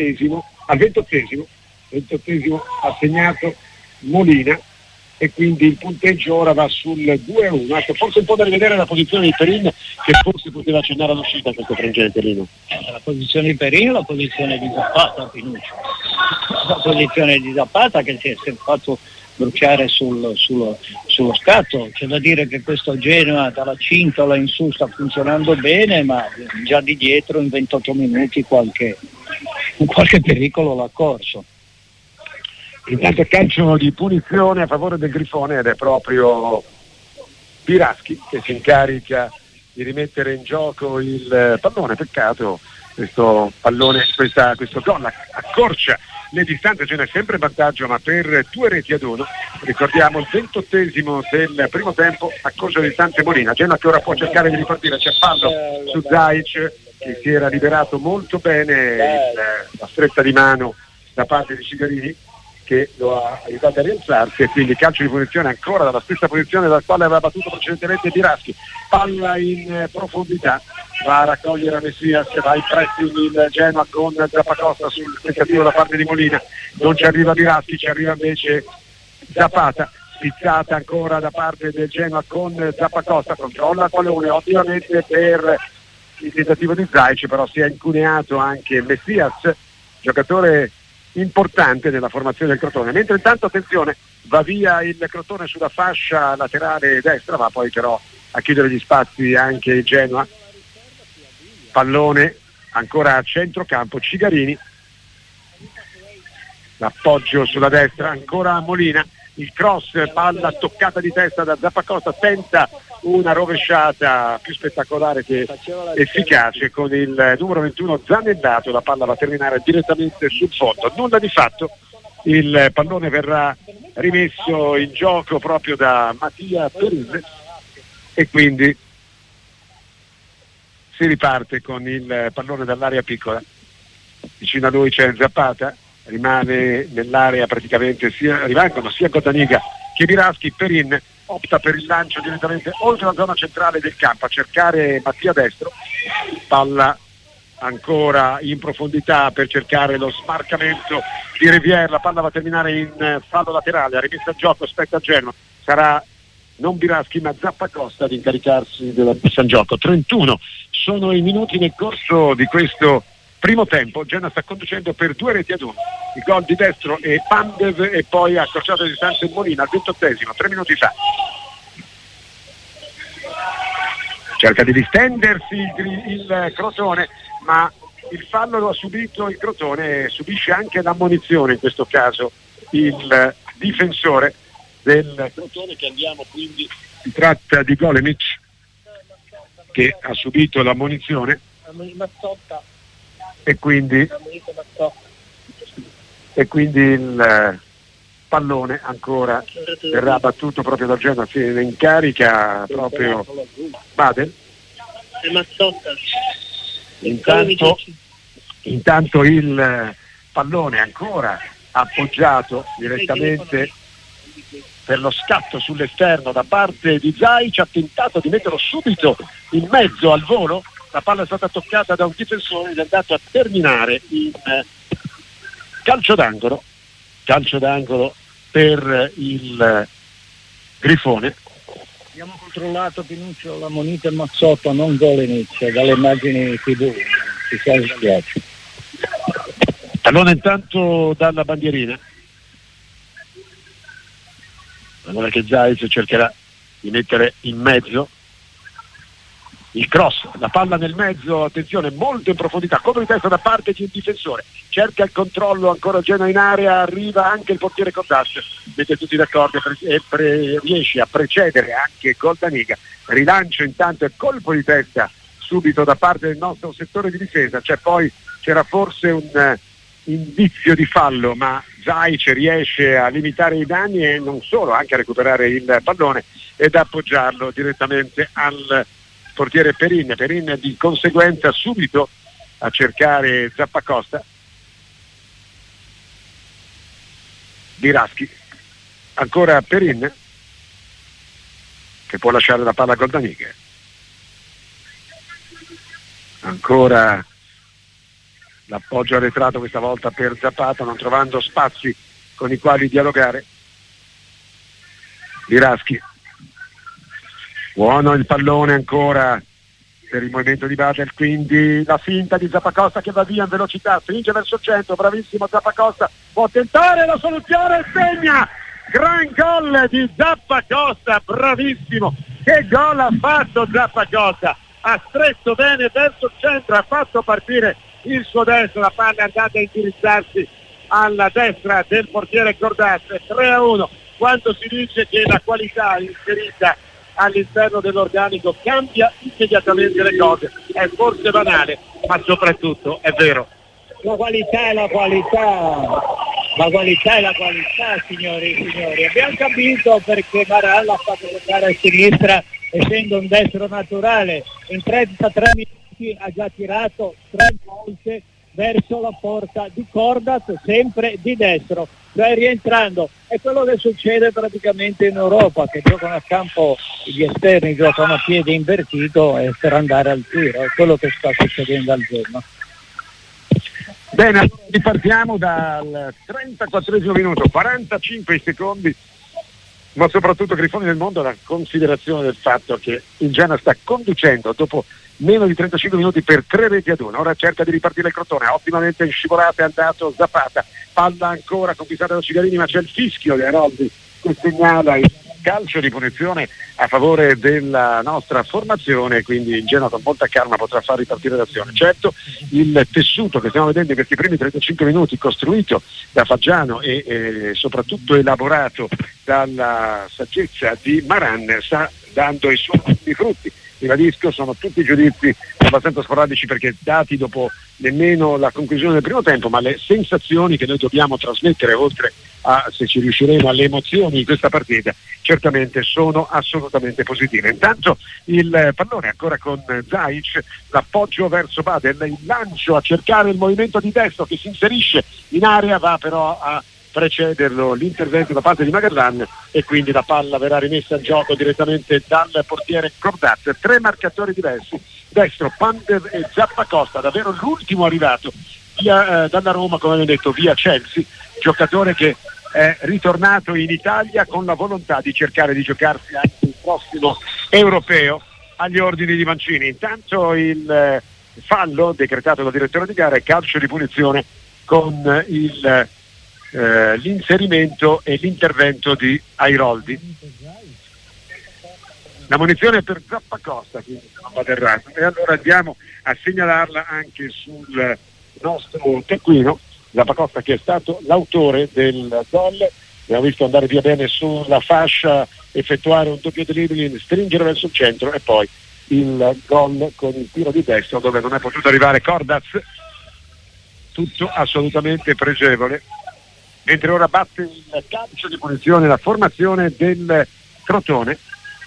28esimo ha segnato Molina e quindi il punteggio ora va sul 2-1. Ecco, forse un po' da rivedere la posizione di Perin che forse poteva accennare all'uscita questo frangente, Lino. La posizione di Perin e la posizione di Zapata, Pinuccio. La posizione di Zapata che si è fatto bruciare sullo scatto. C'è da dire che questo Genoa dalla cintola in su sta funzionando bene, ma già di dietro in 28 minuti qualche pericolo l'ha corso. Intanto calcio di punizione a favore del Grifone ed è proprio Piraschi che si incarica di rimettere in gioco il pallone. Peccato questo pallone, questo gol accorcia le distanze, ce n'è sempre vantaggio ma per 2-1. Ricordiamo il 28esimo del primo tempo, accorcia le distanze Molina. Genoa che ora può cercare di ripartire, c'è fallo su Zaic che si era liberato molto bene, la stretta di mano da parte di Cigarini che lo ha aiutato a rialzarsi e quindi calcio di punizione ancora dalla stessa posizione dal quale aveva battuto precedentemente Piraschi. Palla in profondità, va a raccogliere Messias, va in pressing il Genoa con Zappacosta sul tentativo da parte di Molina, non ci arriva Piraschi, ci arriva invece Zapata, spizzata ancora da parte del Genoa con Zappacosta, controlla il pallone ottimamente per il tentativo di Zaic, però si è incuneato anche Messias, giocatore importante nella formazione del Crotone, mentre intanto attenzione va via il Crotone sulla fascia laterale destra, va poi però a chiudere gli spazi anche il Genoa. Pallone ancora a centrocampo, Cigarini, l'appoggio sulla destra, ancora Molina, il cross, palla toccata di testa da Zappacosta, tenta una rovesciata più spettacolare che efficace con il numero 21 Zanellato, la palla va a terminare direttamente sul fondo, nulla di fatto, il pallone verrà rimesso in gioco proprio da Mattia Perin e quindi si riparte con il pallone dall'area piccola. Vicino a lui c'è Zapata, rimane nell'area praticamente rimangono sia Cotaniga che Piraschi. Perin opta per il lancio direttamente oltre la zona centrale del campo a cercare Mattia destro, palla ancora in profondità per cercare lo smarcamento di Rivière, la palla va a terminare in fallo laterale, ha rimesso a gioco, aspetta Genoa, sarà non Piraschi ma Zappacosta ad incaricarsi della messa in gioco. 31 sono i minuti nel corso di questo primo tempo, Genoa sta conducendo per 2-1, il gol di destro e Pandev e poi ha accorciato le distanze Molina al 28esimo, 3 minuti fa. Cerca di distendersi il Crotone, ma il fallo lo ha subito il Crotone, subisce anche l'ammonizione in questo caso il difensore del Crotone che andiamo, quindi si tratta di Golemic che ha subito l'ammonizione e quindi il pallone ancora verrà battuto proprio da Genoa, si incarica proprio Baden. Intanto il pallone ancora appoggiato direttamente per lo scatto sull'esterno da parte di Zaic, ha tentato di metterlo subito in mezzo al volo, la palla è stata toccata da un difensore ed è andato a terminare in calcio d'angolo per il Grifone. Abbiamo controllato, Pinuccio, la moneta Mazzotto, non Golenic, dalle immagini TV, si sia sbagliato. Allora intanto dalla bandierina, allora che Zaic cercherà di mettere in mezzo il cross, la palla nel mezzo, attenzione, molto in profondità, colpo di testa da parte di un difensore, cerca il controllo, ancora Genoa in area, arriva anche il portiere Cordas, mette tutti d'accordo e riesce a precedere anche Goldaniga, rilancio intanto e colpo di testa subito da parte del nostro settore di difesa, poi c'era forse un indizio di fallo, ma Zaic riesce a limitare i danni e non solo, anche a recuperare il pallone ed appoggiarlo direttamente al portiere Perin di conseguenza subito a cercare Zappacosta. Biraschi, ancora Perin che può lasciare la palla a Goldaniga, ancora l'appoggio arretrato questa volta per Zapata, non trovando spazi con i quali dialogare. Biraschi, buono il pallone ancora per il movimento di Badel, quindi la finta di Zappacosta che va via in velocità, stringe verso il centro, bravissimo Zappacosta, può tentare la soluzione e segna, gran gol di Zappacosta, bravissimo, che gol ha fatto Zappacosta, ha stretto bene verso il centro, ha fatto partire il suo destro, la palla è andata a indirizzarsi alla destra del portiere Cordas, 3-1, quando si dice che la qualità inserita all'interno dell'organico cambia immediatamente le cose, è forse banale ma soprattutto è vero. La qualità è la qualità, signori e signori, abbiamo capito perché Maran l'ha fatto giocare a sinistra essendo un destro naturale, in 33 minuti ha già tirato 3 volte verso la porta di Cordas, sempre di destro, cioè rientrando. È quello che succede praticamente in Europa, che giocano a campo, gli esterni giocano a piede invertito e per andare al tiro, è quello che sta succedendo al Genoa. Bene, ripartiamo dal 34esimo minuto, 45 secondi, ma soprattutto Grifoni del Mondo, la considerazione del fatto che il Genoa sta conducendo dopo meno di 35 minuti per 3-1, ora cerca di ripartire il Crotone, ottimamente in scivolata è andato Zapata, palla ancora conquistata da Cigarini, ma c'è il fischio di Aroldi che segnala il calcio di punizione a favore della nostra formazione, quindi il Genoa con molta calma potrà far ripartire l'azione. Certo, il tessuto che stiamo vedendo in questi primi 35 minuti, costruito da Faggiano e soprattutto elaborato dalla saggezza di Maran, sta dando i suoi frutti. Ribadisco, sono tutti giudizi abbastanza sporadici perché dati dopo nemmeno la conclusione del primo tempo, ma le sensazioni che noi dobbiamo trasmettere, oltre a se ci riusciremo alle emozioni di questa partita, certamente sono assolutamente positive. Intanto il pallone ancora con Zaic, l'appoggio verso Badel, il lancio a cercare il movimento di destro che si inserisce in area, va però a precederlo l'intervento da parte di Magellan e quindi la palla verrà rimessa in gioco direttamente dal portiere Cordas. 3 marcatori diversi, destro Pandev e Zappacosta, davvero l'ultimo arrivato via dalla Roma, come abbiamo detto, via Chelsea, giocatore che è ritornato in Italia con la volontà di cercare di giocarsi anche il prossimo europeo agli ordini di Mancini. Intanto il fallo decretato dal direttore di gara è calcio di punizione con l'inserimento e l'intervento di Airoldi. La munizione per Zappacosta, quindi non vado errato, e allora andiamo a segnalarla anche sul nostro taccuino. Zappacosta che è stato l'autore del gol, abbiamo visto andare via bene sulla fascia, effettuare un doppio dribbling, stringere verso il centro e poi il gol con il tiro di destro dove non è potuto arrivare Cordas, tutto assolutamente pregevole. Mentre ora batte il calcio di punizione la formazione del Crotone,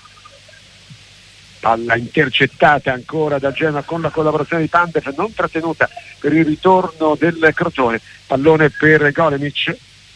palla intercettata ancora da Genoa con la collaborazione di Pandev, non trattenuta per il ritorno del Crotone, pallone per Golemic,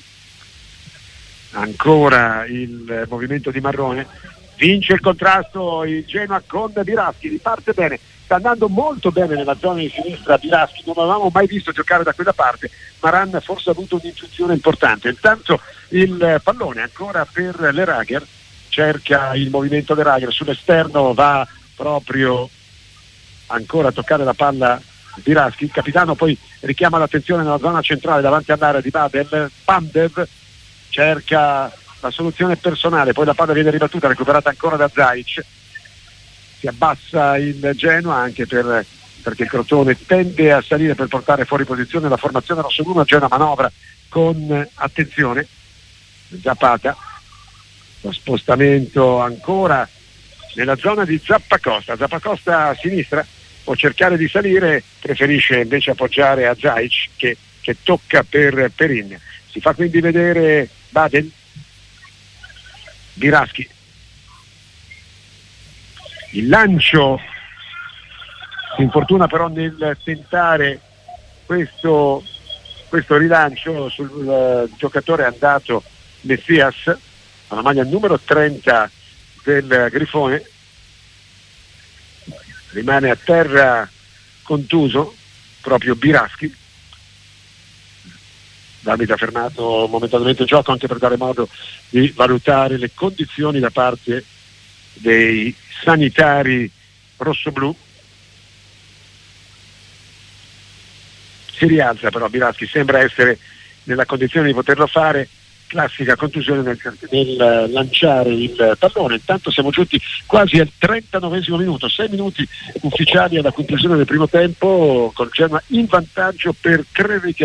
ancora il movimento di Marrone, vince il contrasto il Genoa con Biraschi, riparte bene, sta andando molto bene nella zona di sinistra Biraschi, non l'avevamo mai visto giocare da quella parte. Maran forse ha avuto un'intuizione importante. Intanto il pallone ancora per Lerager, cerca il movimento Lerager sull'esterno, va proprio ancora a toccare la palla Biraschi, il capitano poi richiama l'attenzione nella zona centrale davanti all'area di Badel, Pandev cerca la soluzione personale, poi la palla viene ribattuta, recuperata ancora da Zaic, si abbassa il Genoa anche perché il Crotone tende a salire per portare fuori posizione la formazione rossoblu. Genoa manovra con attenzione. Zapata, lo spostamento ancora nella zona di Zappacosta a sinistra, può cercare di salire, preferisce invece appoggiare a Zaic che tocca per Perin. Si fa quindi vedere Baden, Biraschi, il lancio, si infortuna però nel tentare questo rilancio sul giocatore andato Messias, alla maglia numero 30 del Grifone, rimane a terra contuso proprio Biraschi. L'arbitro ha fermato momentaneamente il gioco anche per dare modo di valutare le condizioni da parte dei sanitari rossoblù. Si rialza però Biraschi, sembra essere nella condizione di poterlo fare. Classica contusione nel lanciare il pallone. Intanto siamo giunti quasi al 39esimo minuto, 6 minuti ufficiali alla conclusione del primo tempo, col Genoa in vantaggio per 3 reti a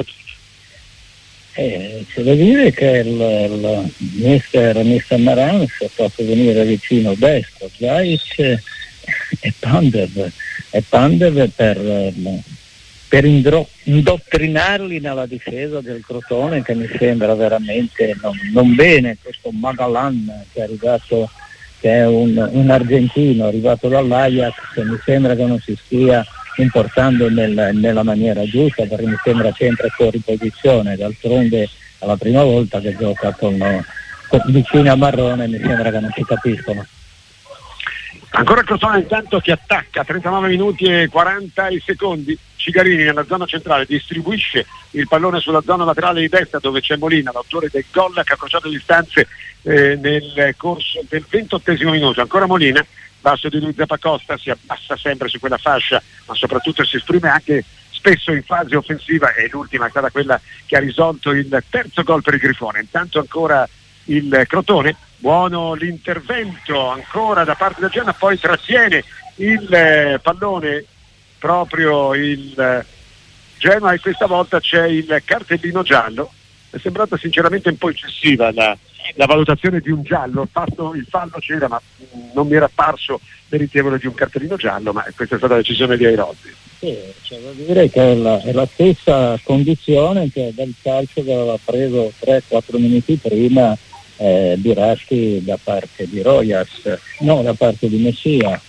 2. C'è da dire che il mister Maran si è fatto venire vicino destro, Zaic e Pandev per indottrinarli nella difesa del Crotone, che mi sembra veramente non bene. Questo Magalan che è arrivato, che è un argentino arrivato dall'Ajax, mi sembra che non si stia importando nella maniera giusta, perché mi sembra sempre fuori posizione. D'altronde è la prima volta che gioca con vicino a Marrone, mi sembra che non si capiscono. Ancora Crotone intanto che attacca, 39 minuti e 40 secondi. Cigarini nella zona centrale distribuisce il pallone sulla zona laterale di destra, dove c'è Molina, l'autore del gol, che ha crociato distanze nel corso del 28esimo minuto. Ancora Molina, basso di lui Zappacosta, si abbassa sempre su quella fascia, ma soprattutto si esprime anche spesso in fase offensiva, e l'ultima è stata quella che ha risolto il terzo gol per il Grifone. Intanto ancora il Crotone, buono l'intervento ancora da parte del Genoa, poi trattiene il pallone proprio il Genoa, e questa volta c'è il cartellino giallo. È sembrata sinceramente un po' eccessiva la valutazione di un giallo. Il fallo c'era, ma non mi era apparso meritevole di un cartellino giallo, ma questa è stata la decisione di Airozzi. Sì, c'è da dire che è la stessa condizione che del calcio che aveva preso 3-4 minuti prima Biraschi da parte di Rojas, no, da parte di Messias.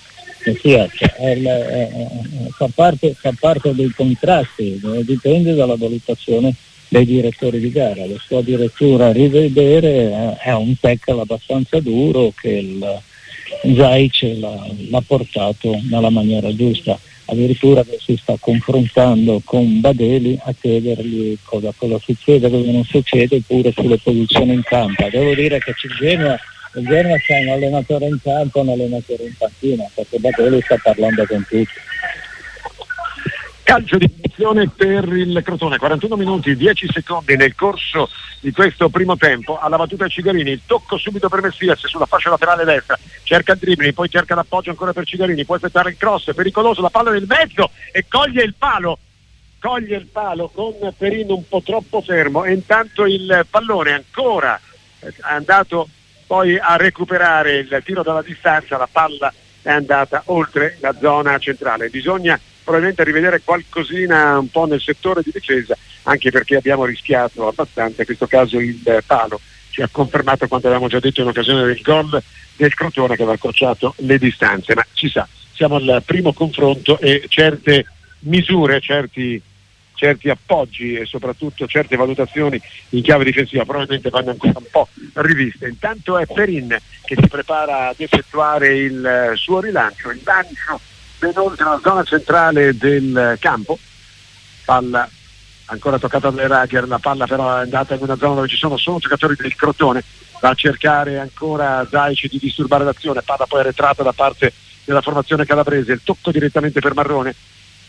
Fa parte dei contrasti, dipende dalla valutazione dei direttori di gara. La sua direttura a rivedere è un tackle abbastanza duro che il Zaic l'ha portato nella maniera giusta. Addirittura si sta confrontando con Badeli a chiedergli cosa succede, cosa non succede, pure sulle posizioni in campo. Devo dire che il Genoa c'è un allenatore in campo e un allenatore in panchina, perché Badeli sta parlando con tutti. Calcio di punizione per il Crotone, 41 minuti 10 secondi nel corso di questo primo tempo. Alla battuta Cigarini, il tocco subito per Messias sulla fascia laterale destra, cerca il dribbling, poi cerca l'appoggio ancora per Cigarini, può effettuare il cross, pericoloso, la palla nel mezzo e coglie il palo con Perin un po' troppo fermo, e intanto il pallone ancora è andato poi a recuperare il tiro dalla distanza, la palla è andata oltre la zona centrale. Bisogna probabilmente rivedere qualcosina un po' nel settore di difesa, anche perché abbiamo rischiato abbastanza. In questo caso il palo ci ha confermato quanto avevamo già detto in occasione del gol del Crotone, che aveva accorciato le distanze, ma ci sa, siamo al primo confronto e certe misure, certi appoggi e soprattutto certe valutazioni in chiave difensiva probabilmente vanno ancora un po' riviste. Intanto è Perin che si prepara ad effettuare il suo rilancio, il lancio ben oltre la zona centrale del campo, palla ancora toccata dalle Rager, la palla però è andata in una zona dove ci sono solo giocatori del Crotone, va a cercare ancora Zaic di disturbare l'azione, palla poi arretrata da parte della formazione calabrese, il tocco direttamente per Marrone,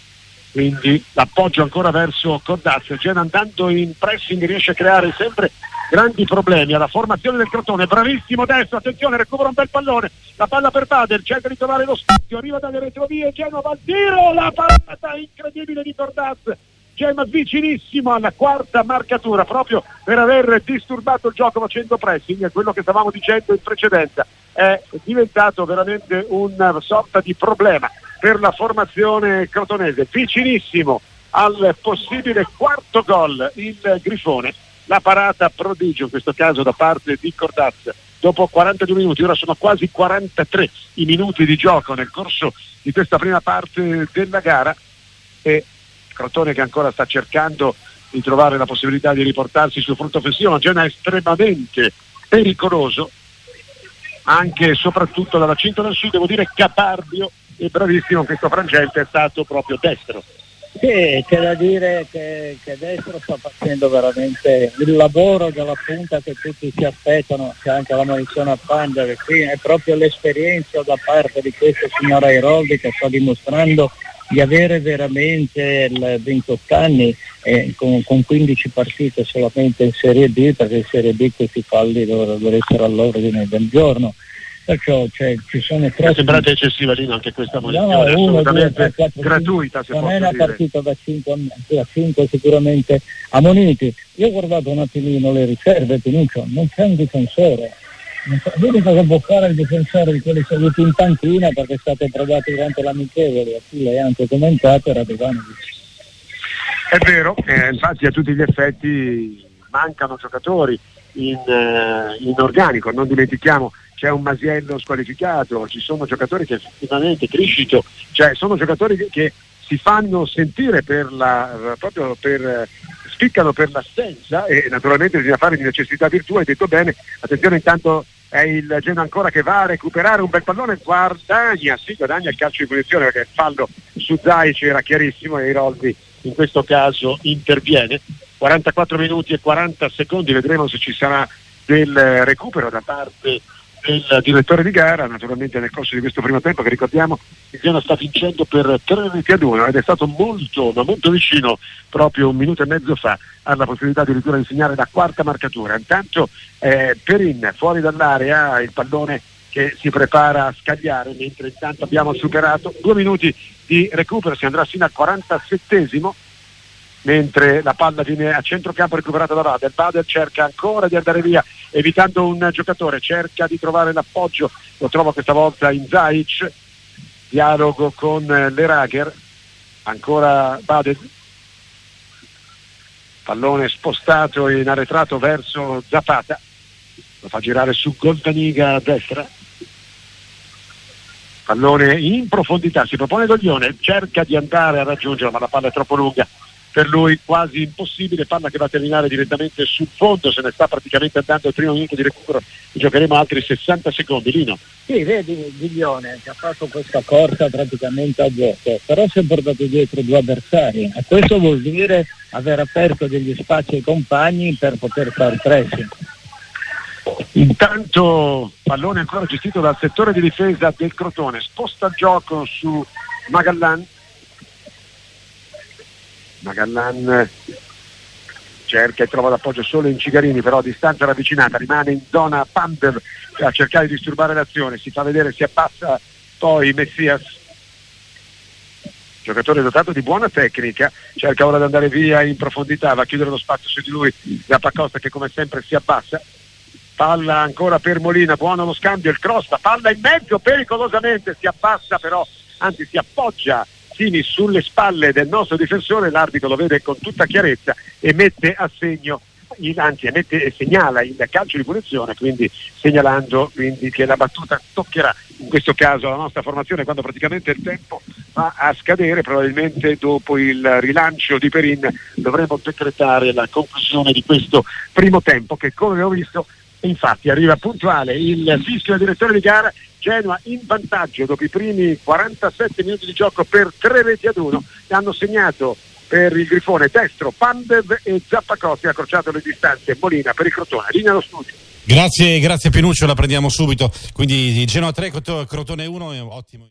quindi l'appoggio ancora verso Cordazzi. Il Genoa andando in pressing riesce a creare sempre grandi problemi alla formazione del Crotone. Bravissimo destro, attenzione, recupera un bel pallone, la palla per Bader, cerca di trovare lo spazio, arriva dalle retrovie, Genoa va al tiro, la parata incredibile di Cordazzi, Genoa vicinissimo alla quarta marcatura proprio per aver disturbato il gioco facendo pressing. È quello che stavamo dicendo in precedenza, è diventato veramente una sorta di problema per la formazione crotonese. Vicinissimo al possibile quarto gol il Grifone, la parata prodigio in questo caso da parte di Cordazzi dopo 42 minuti, ora sono quasi 43 i minuti di gioco nel corso di questa prima parte della gara, e Crotone che ancora sta cercando di trovare la possibilità di riportarsi sul fronte offensivo. Genoa è estremamente pericoloso anche e soprattutto dalla cinta del sud, devo dire caparbio e bravissimo in questo frangente è stato proprio destro. Sì, c'è da dire che destro sta facendo veramente il lavoro della punta che tutti si aspettano. C'è anche la munizione a Pandere, qui è proprio l'esperienza da parte di questo signor Airoldi che sta dimostrando di avere veramente 28 anni con 15 partite solamente in Serie B, perché in Serie B questi falli dovrebbero essere all'ordine del giorno. Perciò ci sono tre. È sembrata eccessiva lì anche questa munizione, assolutamente gratuita. Non è una partita da 5 sicuramente ammoniti. Io ho guardato un attimino le riserve, Pinuccio, non c'è un difensore. L'unico che può fare il difensore di quelli seduti in panchina, perché state provati durante l'amichevole, a cui lei ha anche commentato, era Radovanovic. È vero, infatti a tutti gli effetti mancano giocatori in organico, non dimentichiamo c'è un Masiello squalificato, ci sono giocatori che effettivamente Criscito, cioè sono giocatori che si fanno sentire proprio spiccano per l'assenza, e naturalmente bisogna fare di necessità virtù. Hai detto bene, attenzione, intanto è il Genoa ancora che va a recuperare un bel pallone, guadagna il calcio di punizione, perché il fallo su Zaic era chiarissimo e Iroldi in questo caso interviene. 44 minuti e 40 secondi, vedremo se ci sarà del recupero da parte del direttore di gara. Naturalmente nel corso di questo primo tempo, che ricordiamo il Genoa sta vincendo per 3-1 ed è stato molto vicino proprio un minuto e mezzo fa alla possibilità addirittura di segnare la quarta marcatura. Intanto Perin fuori dall'area, il pallone che si prepara a scagliare, mentre intanto abbiamo superato 2 minuti di recupero, si andrà fino al 47esimo, mentre la palla viene a centrocampo recuperata da Bader. Bader cerca ancora di andare via evitando un giocatore, cerca di trovare l'appoggio, lo trova questa volta in Zaic, dialogo con Lerager, ancora Bader, pallone spostato in arretrato verso Zapata, lo fa girare su Goldaniga a destra, pallone in profondità, si propone Doglione, cerca di andare a raggiungerlo ma la palla è troppo lunga per lui, quasi impossibile, palla che va a terminare direttamente sul fondo, se ne sta praticamente andando il primo minuto di recupero, giocheremo altri 60 secondi. Lino? Sì, vedi Giglione che ha fatto questa corsa praticamente a gioco, però si è portato dietro 2 avversari, e questo vuol dire aver aperto degli spazi ai compagni per poter fare pressing. Intanto pallone ancora gestito dal settore di difesa del Crotone, sposta il gioco su Magallan cerca e trova l'appoggio solo in Cigarini, però a distanza ravvicinata, rimane in zona Pandev a cercare di disturbare l'azione, si fa vedere, si abbassa poi Messias, giocatore dotato di buona tecnica, cerca ora di andare via in profondità, va a chiudere lo spazio su di lui Zappacosta, che come sempre si abbassa, palla ancora per Molina, buono lo scambio, il cross, la palla in mezzo pericolosamente, si abbassa però, anzi si appoggia sulle spalle del nostro difensore, l'arbitro lo vede con tutta chiarezza e mette a segno, segnala il calcio di punizione, quindi segnalando quindi che la battuta toccherà in questo caso la nostra formazione quando praticamente il tempo va a scadere. Probabilmente dopo il rilancio di Perin dovremo decretare la conclusione di questo primo tempo, che come abbiamo visto infatti arriva puntuale il fischio del direttore di gara. Genoa in vantaggio dopo i primi 47 minuti di gioco per 3-1, e hanno segnato per il Grifone destro Pandev e Zappacosti, ha accorciato le distanze Molina per il Crotone. Linea allo studio. Grazie Pinuccio, la prendiamo subito. Quindi Genoa 3, Crotone 1, ottimo.